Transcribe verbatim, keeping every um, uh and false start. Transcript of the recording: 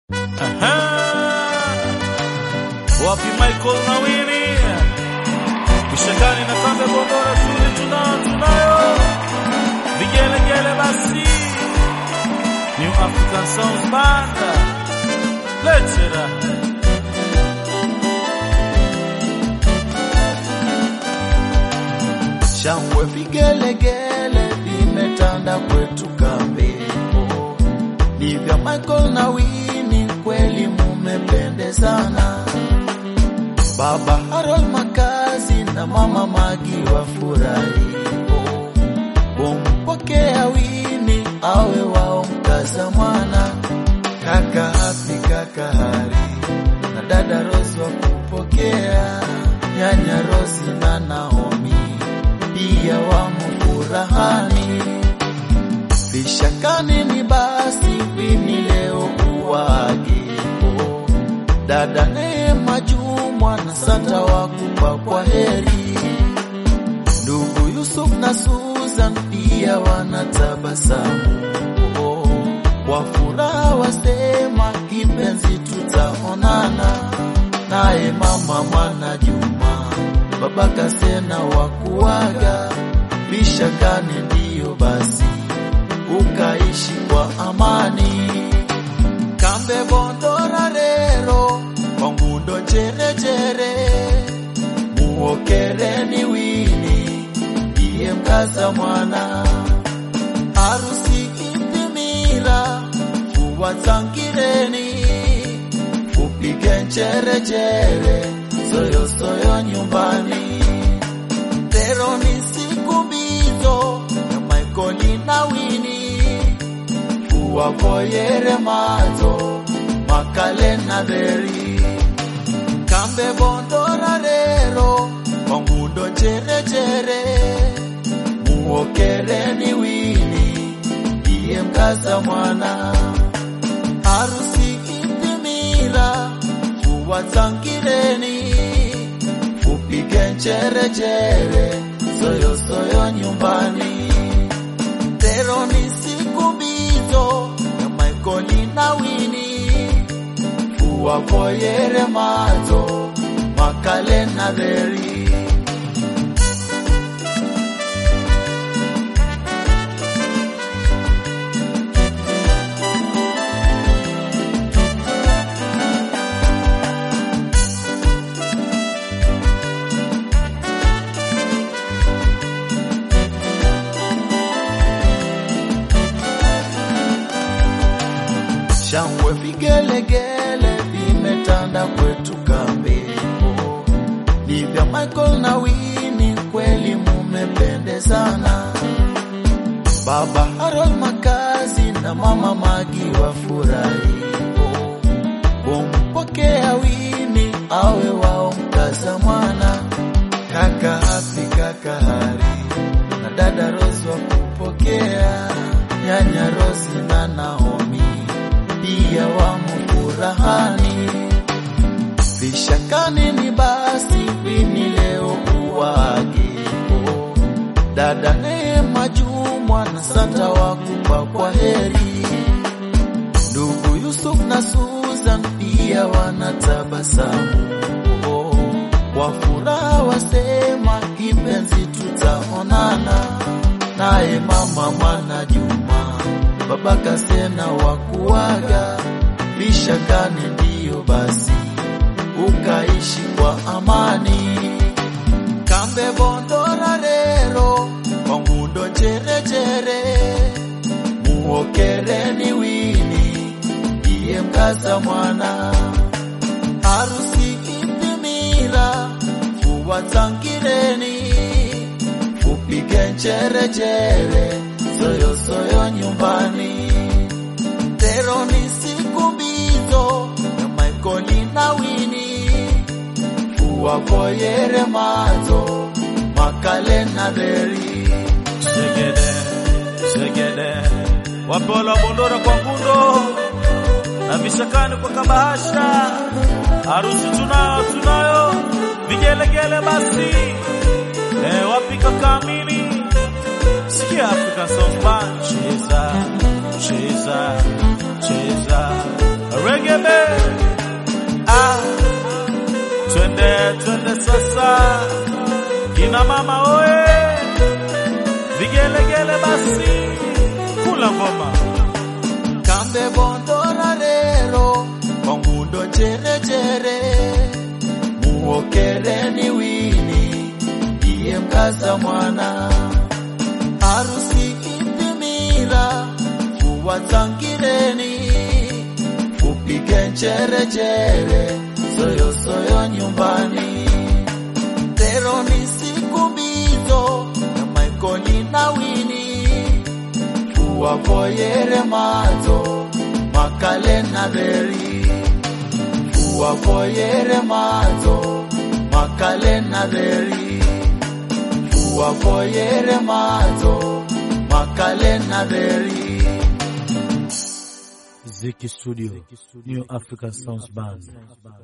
Aha. Wapi Michael na Winnie? Kishakani na kambe bondora tuli tunao tunayo. Vigele gele basi. New African Sounds Band. Let's it up. Shangwe vigelegele vimetanda kwetu kambepo. Ndivyo Michael na Winnie kweli mumependezana. Baba Harold Makazi na Mama Magi wafurahipo. Kumpokea Winnie awe wao mkaza mwana. Kaka Happy, kaka Hari na dada Rose wa kupokea. Nyanya Rose na Naomi pia wamfurahani. Vishakani ni basi Winnie leo uwagipo. Dada Neema Jumwa na Santa wakupa kwa heri. Ndugu Yusuf na Susan pia wanatabasamu. Kwa furaha wasema kipenzi tutaonana. Naye mama Mwana Juma Baba Kasena wakuaga. Vishakani ndiyo basi ukaishi kwa amani. Kambe bondora rero Kongundo chere chere. Muokereni Winnie iye mkaza mwana. Harusi impimira fuwa zangireni. Fupige chere chere soyo soyo nyumbani. Tero ni siku mbizo na Michael na Winnie. Fuwa koyere mazo Makale na Beri. Kambe bondora rero Kongundo chere chere. Muokereni Winnie iye mkaza mwana. Harusi impimira fuwa zangireni. Fupige chere chere soyo soyo nyumbani. Tero ni siku mbizo na Michael na Winnie. Fuwa koyere mazo Makale na Beri. Shangwe vigelegele vimetanda kwetu kambepo. Ndivyo Michael na Winnie kweli mumependezana. Baba Harold Makazi na Mama Magi wafurahipo. Kumpokea Winnie awe wao mkaza mwana. Kaka Happy, kaka Hari na dada Rose wa kupokea. Nyanya Rose na Naomi pia wamfurahani. Vishakani ni basi Winnie leo uwagipo. Dada Neema Jumwa na Santa wakupa kwa heri. Ndugu Yusuf na Susan pia wanatabasamu. Kwa furaha wasema kipenzi tutaonana. Naye mama Mwana Juma Baba Kasena wakuaga. Vishakani ndiyo basi ukaishi kwa amani. Kambe bondora rero Kongundo chere chere. Muokereni Winnie iye mkaza mwana. Harusi impimira fuwa zangireni. Fupige chere chere soyo soyo nyumbani. Tero ni siku mbizo na Michael na Winnie. Fuwa koyere mazo Makale na Beri. Segede, segede. Wapola bondora kwa ngundo. Na vishakani kwa kabahasha. Harusi tunao tunayo. Vigelegele basi. E wapika kamini. Sikia African Sounds Band. Cheza, cheza, cheza. reggae band. Ah, twende twende sasa, kina mama oe, vigelegele basi, kula ngoma. Kambe bondola rero, kongundo chere chere, muokereni wini, iye mkaza mwana. Harusi ipimila, fuwatangireni, upige chere chere, soyo soyo nyumbani. Pero ni siku mbizo, na Michael na Winnie, fuwavoyere mazo, makale na beri. Fuwavoyere mazo, makale na beri. Fuwavoyere mazo, makale na beri. Ziki Studio, New African Sounds Band.